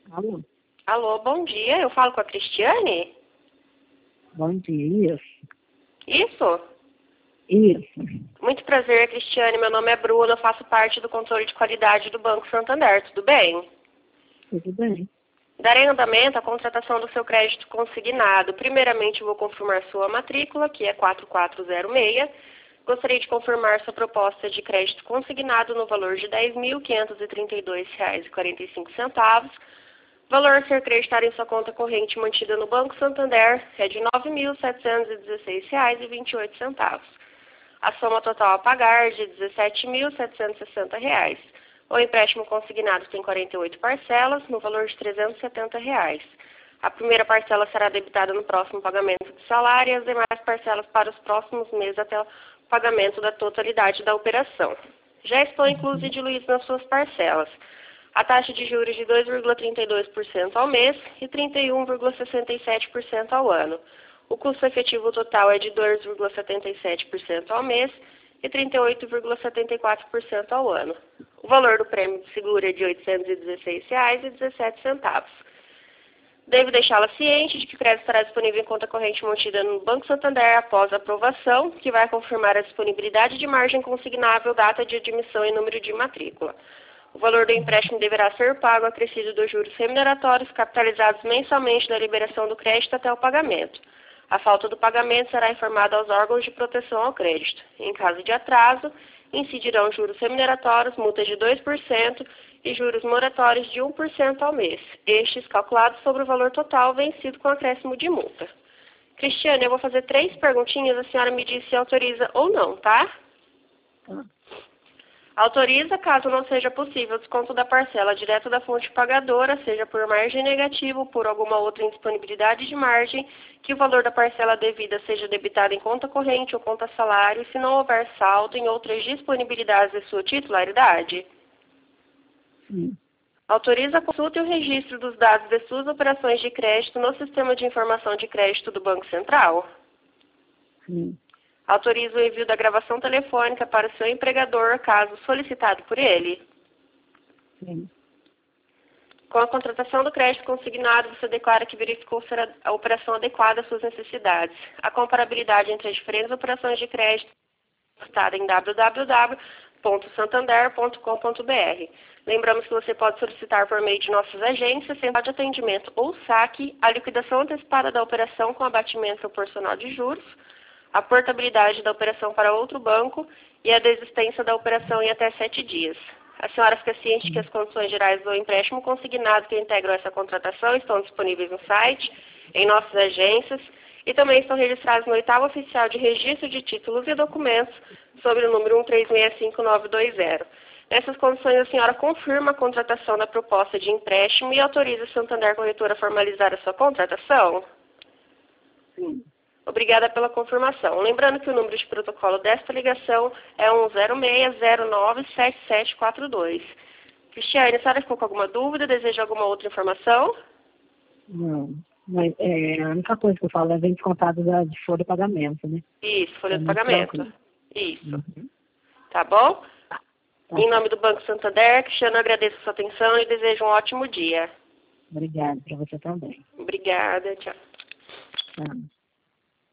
Alô? Alô, bom dia. Eu falo com a Cristiane? Bom dia. Isso? Isso. Muito prazer, Cristiane. Meu nome é Bruna. Eu faço parte do controle de qualidade do Banco Santander. Tudo bem? Tudo bem? Darei andamento à contratação do seu crédito consignado. Primeiramente, vou confirmar sua matrícula, que é 4406. Gostaria de confirmar sua proposta de crédito consignado no valor de R$ 10.532,45. Valor a ser creditado em sua conta corrente mantida no Banco Santander é de R$ 9.716,28. A soma total a pagar é de R$ 17.760. O empréstimo consignado tem 48 parcelas, no valor de R$ 370. A primeira parcela será debitada no próximo pagamento de salário e as demais parcelas para os próximos meses até o pagamento da totalidade da operação. Já estão inclusos e diluídos nas suas parcelas a taxa de juros de 2,32% ao mês e 31,67% ao ano. O custo efetivo total é de 2,77% ao mês e 38,74% ao ano. O valor do prêmio de seguro é de R$ 816,17. Devo deixá-la ciente de que o crédito estará disponível em conta corrente mantida no Banco Santander após a aprovação, que vai confirmar a disponibilidade de margem consignável, data de admissão e número de matrícula. O valor do empréstimo deverá ser pago acrescido dos juros remuneratórios capitalizados mensalmente da liberação do crédito até o pagamento. A falta do pagamento será informada aos órgãos de proteção ao crédito. Em caso de atraso, incidirão juros remuneratórios, multas de 2% e juros moratórios de 1% ao mês, estes calculados sobre o valor total vencido com acréscimo de multa. Cristiane, eu vou fazer 3 perguntinhas, a senhora me diz se autoriza ou não, tá? Autoriza, caso não seja possível, o desconto da parcela direto da fonte pagadora, seja por margem negativa ou por alguma outra indisponibilidade de margem, que o valor da parcela devida seja debitado em conta corrente ou conta salário, se não houver saldo em outras disponibilidades de sua titularidade. Sim. Autoriza a consulta e o registro dos dados de suas operações de crédito no Sistema de Informação de Crédito do Banco Central. Sim. Autoriza o envio da gravação telefônica para o seu empregador, caso solicitado por ele. Sim. Com a contratação do crédito consignado, você declara que verificou ser a operação adequada às suas necessidades. A comparabilidade entre as diferentes operações de crédito está em www.santander.com.br. Lembramos que você pode solicitar por meio de nossas agências, central de atendimento ou saque, a liquidação antecipada da operação com abatimento proporcional de juros, a portabilidade da operação para outro banco e a desistência da operação em até 7 dias. A senhora fica ciente que as condições gerais do empréstimo consignado que integram essa contratação estão disponíveis no site, em nossas agências e também estão registradas no 8º Oficial de Registro de Títulos e Documentos sobre o número 1365920. Nessas condições, a senhora confirma a contratação da proposta de empréstimo e autoriza a Santander Corretora a formalizar a sua contratação? Sim. Obrigada pela confirmação. Lembrando que o número de protocolo desta ligação é 106097742. Cristiane, a senhora ficou com alguma dúvida? Deseja alguma outra informação? Não. Mas a única coisa que eu falo é vem descontado de folha de pagamento, né? Isso, folha de muito pagamento. tranquilo. Isso. Uhum. Tá bom? Tá. Em nome do Banco Santander, Cristiane, eu agradeço a sua atenção e desejo um ótimo dia. Obrigada para você também. Obrigada, tchau. Tá.